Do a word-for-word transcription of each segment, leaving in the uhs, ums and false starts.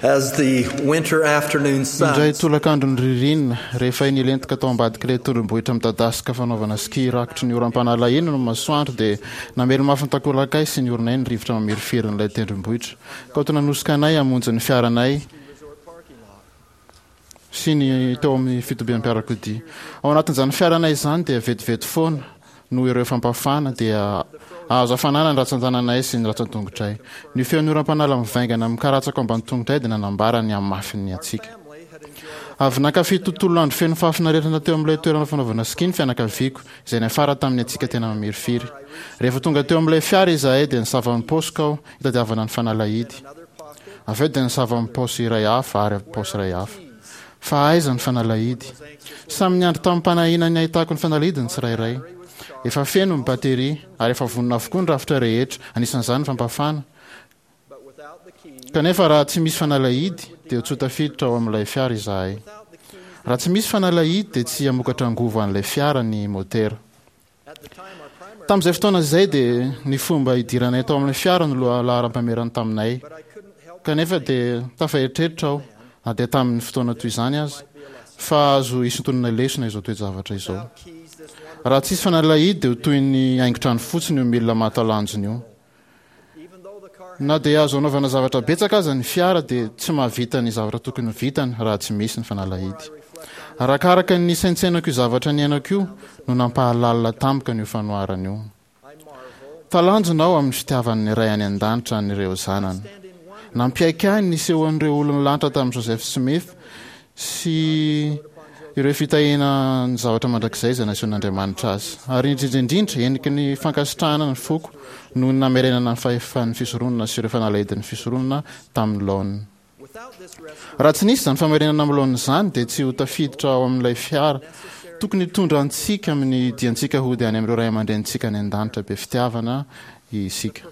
as the winter afternoon indray sun tolakandro ny ririnina rehefa inilentika tao ambadika ilay tolombohitra midadasika fanaovana ski rakotry ny oram-panalahina no masoandro dia namely mafintakolakay sy ny orinay ny rivotra mameriferin'ilay tendrombohitra ka oto nanosika anay hamonjy ny fiaranay sy ny teo amin'ny fitobiam-piarakodia ao anatin'izany fiaranay izany dia vetivety foana no ireo fampafana dia azo afanana ny ratsan-tananay sy ny ratsan-tongotray ny feon'ny oram-panala mivaingana mikaratsaka ambany tongotray dia nanambarany amin'ny mafiny atsika avy nakafy tontolo andro feno fahafinaretana teo amin'ilay toerana fanaovana ski ny fianakaviako izay ny afara tamin'ny atsika tena mamerifiry rehefa tonga teo amin'ilay fiara izahay dia nisava amin'ny paosy kao hitadiavana ny fanalahidy avy eo dia nisava amin'ny paosy iray hafa ary paosy iray hafa fa aiza ny fanalahidy samy niandro tamin'ny mpanahina ny ahitako ny fanalahidiny tsirairay efa feno ny bateria ary efa vonona avokoa ny rafitra rehetra anisan'izany fampafana kanefa raha tsy misy fanalahidy dia tsy ho tafiditra ao amin'ilay fiara izahay raha tsy misy fanalahidy dia tsy hamokatra angovo an'ilay fiara ny motera tamin'izay fotoana izay dia ny fomba hidiranay tao amin'ilay fiara no laharam-pamerany taminay kanefa dia tafaheritreritra aho na dia tamin'ny fotoana toy izany azy fa azo isontonana lesona izao toe-javatra izao raha tsisy fanalahidy dia ho toy ny aingotrano fotsiny io milina mahatalanjony io na dia azo anaovana zavatra betsaka aza ny fiara dia tsy mahavita ny zavatra tokony vitany raha tsy misy ny fanalahidy arakaraka ny saintsainako io zavatra ny ainako io no nampahalalina tampoka n'io fanoarana io talanjonao amin'ny fitiavan'ny ray any an-danitra n'ireo zanany nampiaika any nisehoan'ireo olony lanitra tamin'i Joseph Smith sy ireo fitahina ny zavatra mandrakizay izay nasehon'Andriamanitra azy ary indrindraindrindra eniky ny fankasitrahana ny foko no ny namerenana ny fahefan'ny fisoronana sy ireo fanalahidin'ny fisoronana tamin'ny laona raha tsy nisy izany famerenana amin'ny laona izany dia tsy ho tafiditra ao amin'ilay fiara tokony hitondra antsika amin'ny diantsika hody any amin'ireo ray aman-drentsika any an-danitra be fitiavana isika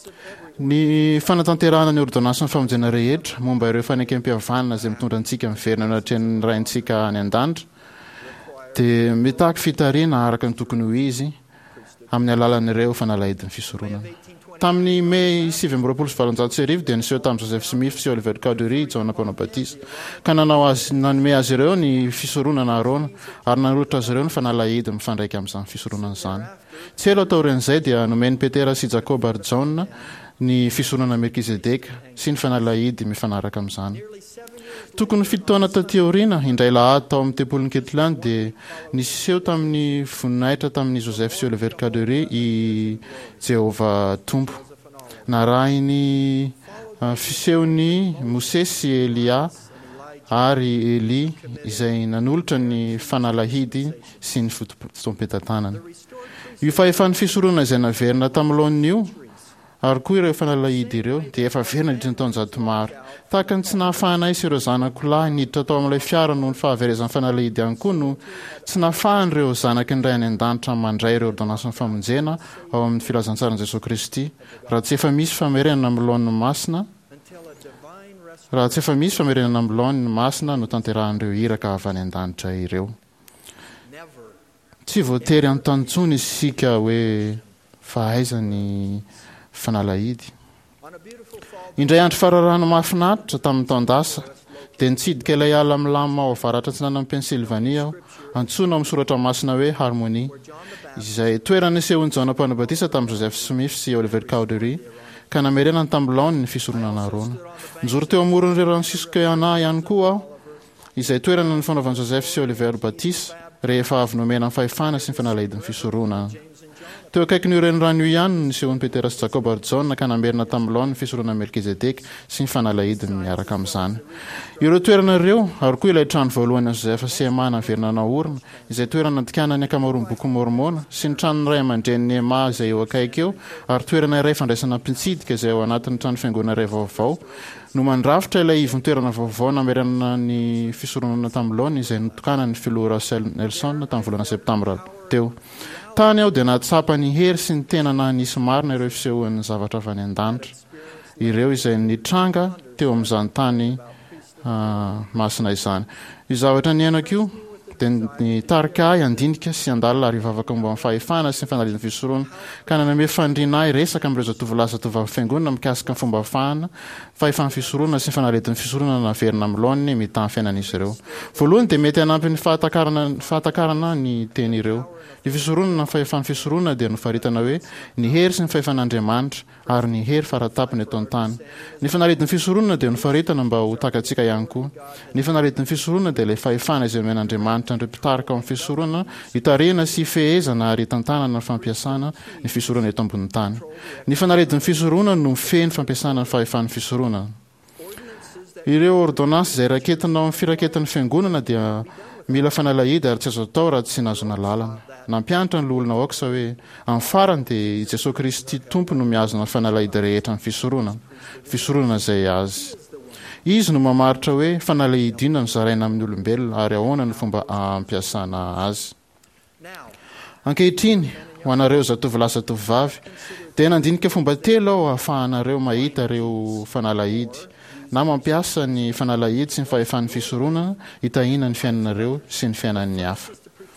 ny fanatanterahana ny ordonansa ny famonjena rehetra momba ireo fanekem-pihavanana izay mitondra antsika miverina anatren'ny raintsika any an-danitra dia mitaky fitariana araka ny tokony ho izy amin'ny alalan'ireo fanalahidin'ny fisoronana tamin'ny may sivy amby roapolo sy valonjato sy arivo dia niseho tamin'i Joseph Smith sy Oliver Cowdery John Bonabatista ka nanao azy nanome azy ireo ny fisoronana arona ary nanolotra azy ireo ny fanalahidy mifandraiky amin'izany fisoronana izany tsy elo atao ren'izay dia nomeny Petera sy Jacob ary John ny fisoronana Melkizedeka sy ny fanalahidy mifanaraka amin'izany tokony fitoana taty aoriana indray lahady tao amin'ny tempolin'ny Kirtland dia niseho tamin'ny voninahitra tamin'ny Joseph sy Oliver Cowdery i Jehova Tompo narahiny fisehony Mose sy Elia ary Eli izay nanolotra ny fanalahidy sy ny fotom-pitantanana io fahefan'ny fisoronana izay naverina tamin'ny laon'io ary koa ireo fanalahidy ireo dia efa verina niditra ny taonjato maro tahaka ny tsy nahafahanay sy ireo zanako lahy niditra tao amin'ilay fiara noho ny fahaverezan'ny fanalahidy ihany koa no tsy nahafahan'ireo zanaky ny ray any an-danitra mandray ireo ordonansa ny famonjena ao amin'ny filazantsaran'i Jesosy Kristy raha tsy efa misy famerenana amin'ny laon'ny masina raha tsy efa misy famerenana amin'ny laon'ny masina no tanterahan'ireo iraka avy any an-danitra ireo tsy voatery antantsony isika hoe fahaizany fanalahidy indray andro fararano mahafinaritra tamin'ny taondasa dia nitsidika ilay ala milama ao avaratra antsinana amin'ny Pennsylvanie aho antsoina amin'ny soratra masina hoe Harmonie izay toerana nisehon'i John Bonabatista tamin'i Joseph Smith sy Oliver Cowdery ka namerenany tamin'ny laona ny fisoronana arona nijoro teo amoron'ireo Franciscains ihany koa aho izay toerana ny fanaovan'i Joseph sy Oliver Batista rehefa avy nomena amin'ny fahefana sy ny fanalahidin'ny fisoronana teo akaiky ny ireny rano ihany no nisehon'ny Petera sy Jacob ary John ka namerina tamin'ny laona ny fisoronana Melkizedeka sy ny fanalahidiny miaraka amin'izany ireo toerana ireo ary koa ilay trano voalohany Joseph sy Emana naverina naorina izay toerana natikanany ankamaroan'ny boky mormona sy ny tranon'ny ray aman-dren'ny Ema izay eo akaiky eo ary toerana iray fandraisana mpitsidika izay ao anatin'ny trano fiangonana iray vaovao no mandrafitra ilay ivony toerana vaovao nameranana ny fisoronana tamin'ny laona izay notokanany filoha Russell Nelson tamin'ny volana septambra teo tany aho dia nahatsapa ny hery sy ny tena nanisy marina ireo fisehoan'ny zavatra avy any an-danitra ireo izay nitranga teo amin'izany tany masina izany io zavatra ny ainako io dia ny tarika ahy andinika sy andalina ary vavaka momba amin'ny fahefana sy ny fanaliana fisoroana ka naname fandriana ahy resaka amin'ireo zatovolahy zatovavy fiangonana mikasika ny fomba ahafahana fahefana fisoroana sy ny fanalian'ny fisoroana naverina amin'ny laoniny mitany fiainan'izy ireo. Voalohany dia mety hanampy ny fahatakarana fahatakarana ny teny ireo. Ny fisoroana ny fahefana fisoroana dia nofaritana hoe ny hery sy ny fahefan'Andriamanitra ary ny hery faratapiny eto an-tany. Ny fanalian'ny fisoroana dia nofaritana mba ho takatsika ihany koa. Ny fanalian'ny fisoroana dia ilay fahefana izay omen'Andriamanitra andreo mpitarika amin'ny fisoroana hitarehana sy fehezana ary tantanana ny fampiasana ny fisoroana eto ambony tany. Ny fanalian'ny fisoroana no mifehy ny fampiasana ny fahefan'ny fisoroana. Ireo ordonnance izay raketina ao amin'ny firaketan'ny fiangonana dia mila fanalahidy ary tsy azo atao raha tsy nazona lalana. Nampianatra ny olona aoksa hoe amin'ny farany dia i Jesosy Kristy tompo no miazona ny fanalahidy rehetra ny fisoroana fisoroana izay azy. Izy no mamaritra hoe fanalahidy ina no zaraina amin'ny olombelona ary ahoana ny fomba ampiasana azy. Ankehitriny ho anareo zatovolahy zatovavy dia nandinika fomba telo ao ahafahanareo mahita ireo fanalahidy na mampiasa ny fanalahidy sy ny fahefan'ny fisoroana hitahina ny fiainanareo sy ny fiainan'ny hafa.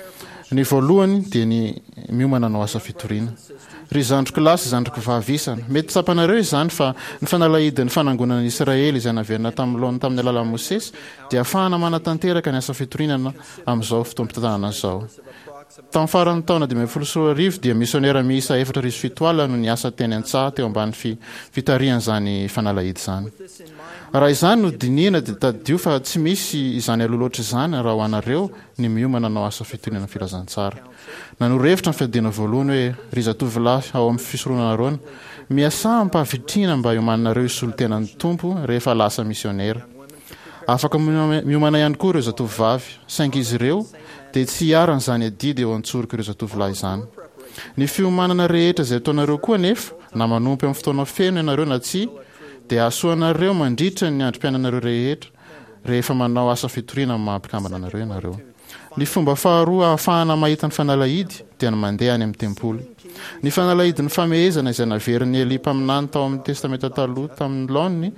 Ny voalohany dia ny miomana no asa fitoriana. Ry zandriko lahy sy zandriko vavy isana, mety tsapanareo izany fa ny fanalahidin'ny fanangonana Israely izay naverina tamin'ny laona tamin'ny alalan'i Mosesy dia ahafahana manatanteraka ny asa fitorinana amin'izao fotoam-pitanana izao. Tamin'ny faran'ny taona dimy ambin'ny folo sy roa arivo dia misionera miisa efatra arivo sy fito alina no niasa teny an-tsaha teo ambany fitarian'izany fanalahidy izany. Raha izany no dinihana dia tadidio fa tsy misy izany aloloatra izany raha ho anareo ny miomana no asa fitorinana filazantsara. Nanoro-hevitra ny fiadiana voalohany hoe ry zatovolahy ao amin'ny fisoroana naroana miasa ampahavitrina mba iomanareo isolo-tenan'ny tompo rehefa lasa misionera. Afaka miomana ihany koa ireo zatovavy saingy izy ireo dia tsy hiarana izany adidy eo an-tsorika ireo zatovolahy izany. Ny fiomanana rehetra izay ataonareo koa nefa na manompy amin'ny fotoana feno ianareo na tsy dia ahasoanareo mandritra ny androm-piainanareo rehetra rehefa manao asa fitoriana mampikambana anareo ianareo. Ny fomba faharoa ahafahana mahita ny fanalahidy dia ny mandeha any amin'ny tempoly. Ny fanalahidy ny famehezana izay naverin'ny Eli mpaminany tao amin'ny testamenta taloha tamin'ny laoniny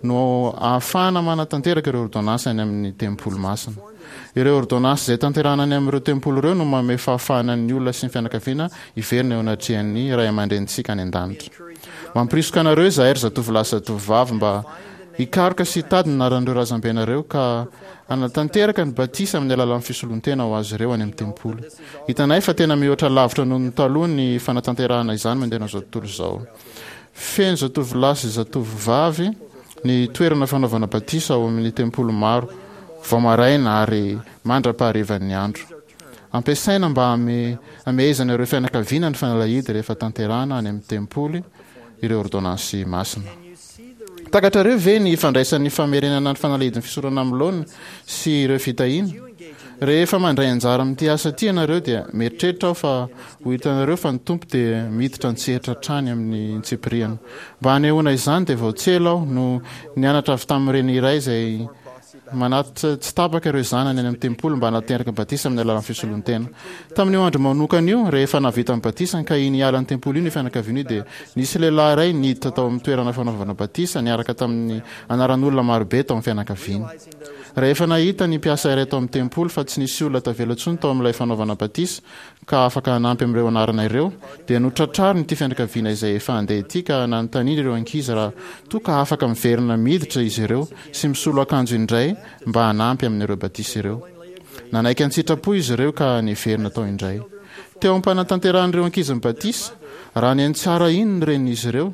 no ahafahana manatanteraka ireo ordonnance any amin'ny tempoly masina. Ireo ordonnance izay tanterahana any amin'ireo tempoly ireo no manome fahafahana ny olona sy ny fianakaviana hiverina eo anatrehan'ny ray aman-drenitsika any an-danitra. Mampirisoka anareo izahay ry zatovolahy zatovavy mba hikaroka sy hitady ny anaran'ireo razam-benareo ka anatanteraka ny batisa amin'ny alalan'ny fisolontena ho azy ireo any amin'ny tempoly. Hitanay fa tena mihoatra lavitra noho ny taloha ny fanatanterahana izany mandeha an'izao tontolo izao. Feno zatovolahy sy zatovavy ny toerana fanaovana batisa ao amin'ny tempoly maro vao maraina ary mandra-paharivan'ny andro. Ampiasaina mba hamehezana ireo fianakaviana ny fanalahidy rehefa tanterahana any amin'ny tempoly ireo ordonnance masina. Takatrareo ve ny fandraisan'ny famerenana ny fanalahidin'ny fisorana amin'ny laona sy ireo fitahiana? Rehefa mandray anjara amin'ity asa ity ianareo dia mieritreritra aho fa ho hitanareo fa ny tompo dia miditra ny tsehatra trany amin'ny tsipiriana. Mba hanehoana izany dia vao tsela aho no nianatra avy tamin'ireny iray izay manatitra tsy tapaka ireo zanany any amin'ny tempoly mba hanateraka ny batisa amin'ny alalan'ny fisolontena. Tamin'io andro manokana io rehefa navita ny batisa ka iny ala ny tempoly io ny fianakaviana io dia nisy lehilahy iray niditra tao amin'ny toerana fanaovana batisa niaraka tamin'ny anaran'olona marobe tao amin'ny fianakaviana. Rehefa nahita ny mpiasa iray tao amin'ny tempoly fa tsy nisy olona tavela intsony tao amin'ilay fanaovana batisa ka afaka hanampy amin'ireo anarana ireo dia notratrariny ity fianakaviana izay efa handeha ity ka nanontaniana ireo ankizy raha toa ka afaka miverina miditra izy ireo sy misolo akanjo indray mba hanampy amin'ireo batisa ireo. Nanaiky an-tsitrapo izy ireo ka niverina tao indray. Teo am-panatanteran'ireo ankizy ny batisa raha ny antsara iny ny ren'izy ireo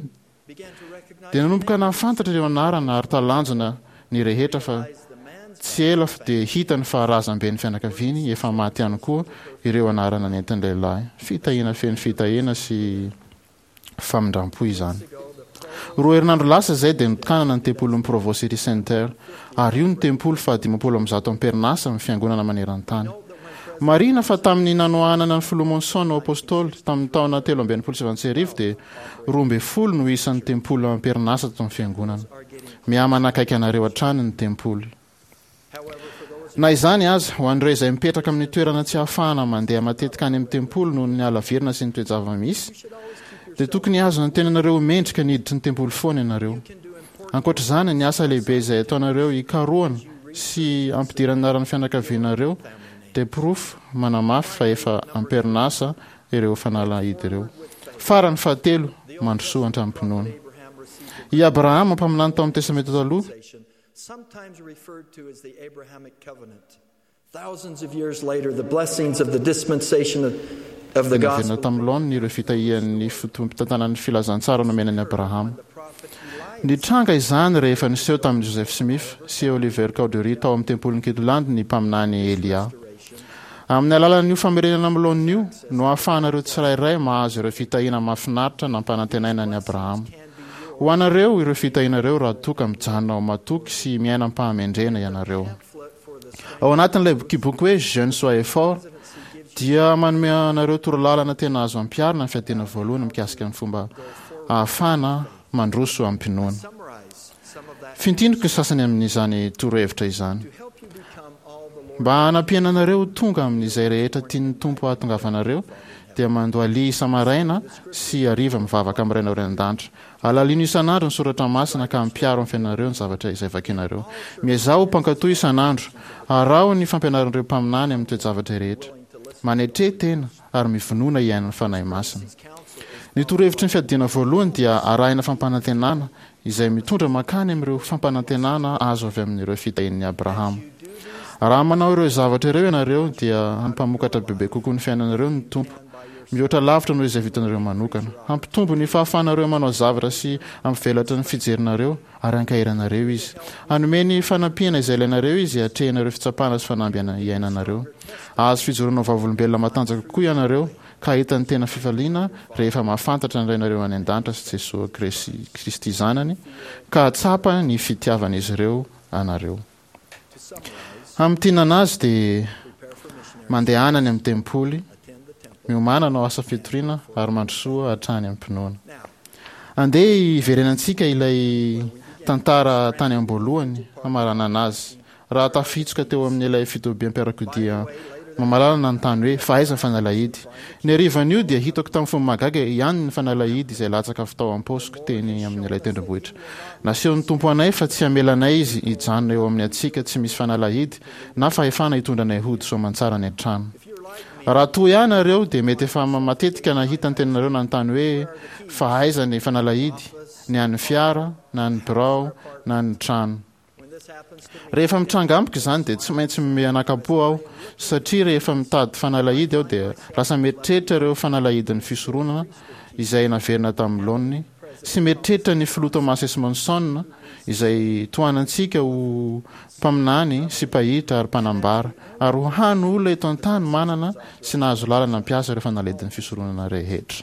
dia nanomboka nahafantatra ireo anarana ary talanjona ny rehetra fa tsy ela dia hita ny faharazam-be ny fianakaviany efa maty ihany koa ireo anarana nentin'ny lehilahy. Fitahiana feno fitahiana sy famindram-po izany. Roa herinandro lasa izay dia nokanana ny tempoly ny Provo City Center ary io ny tempoly fa dimampolo amby zato amperinasa amin'ny fiangonana maneran-tany. Marina fa tamin'ny nanohanana ny Filomonson no apôstôly tamin'ny taona telo amby enimpolo sy sivanjato sy arivo dia roa amby folo no isan'ny tempoly amperinasa tato amin'ny fiangonana. Mihamana akaiky anareo hatrany ny tempoly. Na izany aza ho an'ireo izay mipetraka amin'ny toerana tsy ahafahana mandeha matetika any amin'ny tempoly noho ny alaverina sy ny toejava misy dia tokony azo ny tenanareo mendrika niditra ny tempoly foana ianareo. Ankoatr'izany ny asa lehibe izay ataonareo hikaroana sy ampidirana anaran'ny fianakavianareo teprofo manamafy fa efa amperinasa ireo fanalahidy ireo. Farany fahatelo mandrosoa antrampinoana. I Abrahama mpaminany tao amin'ny testamento taloha sometimes referred to as the Abrahamic covenant. Thousands of years later, the blessings of the dispensation of, of the gospel. Tamlon ireo fitahian'ny fitantanan'ny filazantsara nomenan'ny Abrahama. Nitranga izany rehefa niseho tamin'i Joseph Smith sy Oliver Cowdery tao amin'ny tempolin'i Kirtland ny mpaminany Elia. Amin'ny alalan'io famerenana amlon'io no ahafahanareo tsirairay mahazo ireo fitahiana mahafinaritra nampanantenaina ny Abrahama. Ho anareo ireo fitahianareo raha toka mijanona ao matoky sy miaina ampahamendrena ianareo. Ao anatin'ilay boky hoe Jeune soyez fort dia manome anareo torolalana tena azo ampiarina ny fiadiana voalohany mikasika ny fomba ahafana mandroso ampinoana. Fintindriko ny sasany amin'izany torohevitra izany. Mba hanampiana anareo tonga amin'izay rehetra tian'ny tompo ahatongavanareo dia mandoali samaraina sy ariva mivavaka amin'irainao ren-danitra. Alalino isan'andro ny soratra masina ka ampiaro amin'ny fianareo ny zavatra izay vakinareo. Miezao ho mpankatoy isan'andro, arao ny fampianaran'ireo mpaminany amin'ny toe-javatra rehetra. Manetre tena ary mivonoana iain'ny fanahy masina. Ny torohevitry ny fiadiana voalohany dia arahina fampanantenana izay mitondra makany amin'ireo fampanantenana azo avy amin'ireo fitahian'ny Abrahama. Raha manao ireo zavatra ireo ianareo dia hampamokatra bebe kokoa ny fiainanareo ny tompo. Mihoatra lavitra noho izay vitanareo manokana. Hampitombo ny fahafanareo manao zavatra sy ampivelatra ny fijerinareo ary ankairanareo izy. Hanomeny fanampiana izay ilainareo izy hatrehanareo fitsapana sy fanambiana iainanareo. Azo fijoroana vavolombelona matanjaka kokoa ianareo ka hitan'ny tena fifaliana rehefa mahafantatra ny rainareo any an-danitra sy Jesosy Kristy zanany ka tsapa ny fitiavan'izy ireo anareo. Amin'ny tinana azy dia mandehanany amin'ny tempoly, miomana no asa fitoriana ary mandrosoa hatrany amin'ny mpinoana. Andeha hiverenantsika ilay tantara tany am-boalohany hamarana anazy. Raha tafitsoka teo amin'ny ilay fitobiam-piarakodia mamalala ny tany hoe fahaiza fanalahidy. Ny arivan'io dia hitako tamin'ny fomba mahagaga ihany ny fanalahidy izay latsaka fitao am-paosiko teny amin'ilay tendrombohitra. Nasehon'ny tompo anay fa tsy hamelanay izy hijanona eo amin'ny atsika tsy misy fanalahidy na fahefana hitondranay hody soamantsara ny an-trano. Raha toy ianareo dia mety efa matetika nahita ny tenanareo na ny tany hoe fahaiza ny fanalahidy, ny an'ny fiara, na ny birao, na ny trano. Rehefa mitranga amiko izany dia tsy maintsy mianakapo aho satria rehefa mitady fanalahidy aho dia lasa mieritreritra ireo fanalahidin'ny fisoronana izay naverina tamin'ny laoniny sy mieritreritra ny filoto Thomas Monson izay toanantsika ho mpaminany sy pahitra ary mpanambara ary ho hany olona eto an-tany manana sy nahazo lalana ampiasa ireo fanalahidin'ny fisoronana rehetra.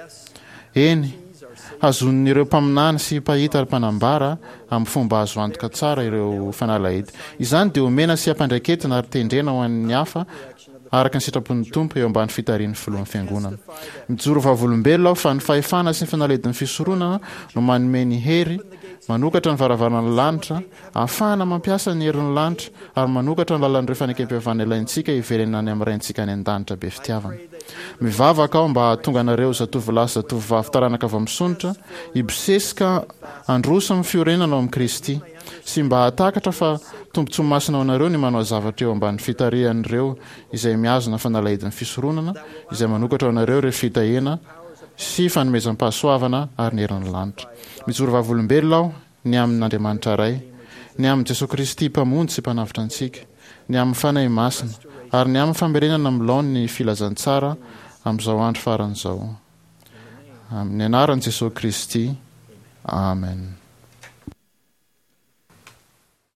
Eny, hazon'ireo mpaminany sy pahita ary mpanambara amin'ny fomba azo antoka tsara ireo fanalahidy. Izany dia omena sy ampandraiketina ary tendrena ho an'ny hafa araka ny sitrapon'ny tompo eo ambany fitarian'ny filohan'ny fiangonana. Mijoro vavolombelona aho fa ny fahefana sy ny fanalahidin'ny fisoronana no manome ny hery, manokatra ny varavarana lanitra, ahafahana mampiasa ny herin'ny lanitra ary manokatra ny lalan'ireo fanekam-pihavaana ilaintsika hiverenany amin'ny raintsika any an-danitra be fitiavana. Mivavaka aho mba tonga anareo zatovolahy sy zatovovavy taranaka avy amin'ny sonitra, hibosesika androso amin'ny fiorenana ao amin'ny Kristy sy mba hatakatra fa tombontsoa masina ao anareo ny manao zavatra eo ambany fitarihan'ireo izay miazona fanalahidin'ny fisoronana izay manokatra ao anareo ireo fitahiana sy fanomezam-pahasoavana ary ny herin'ny lanitra. Mijoro vavolombelona aho ny amin'Andriamanitra iray, ny amin'ny Jesosy Kristy mpamonjy sy mpanavitra antsika, ny amin'ny fanahy masina ary ny amin'ny famerenana amin'ny laon'ny filazantsara amin'izao andro faran'izao. Amin'ny anaran'i Jesosy Kristy. Amen.